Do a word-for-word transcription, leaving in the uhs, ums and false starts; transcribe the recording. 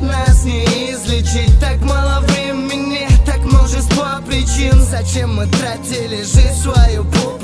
нас не излечить. Так мало времени, так множество причин. Зачем мы тратили жизнь свою попусту?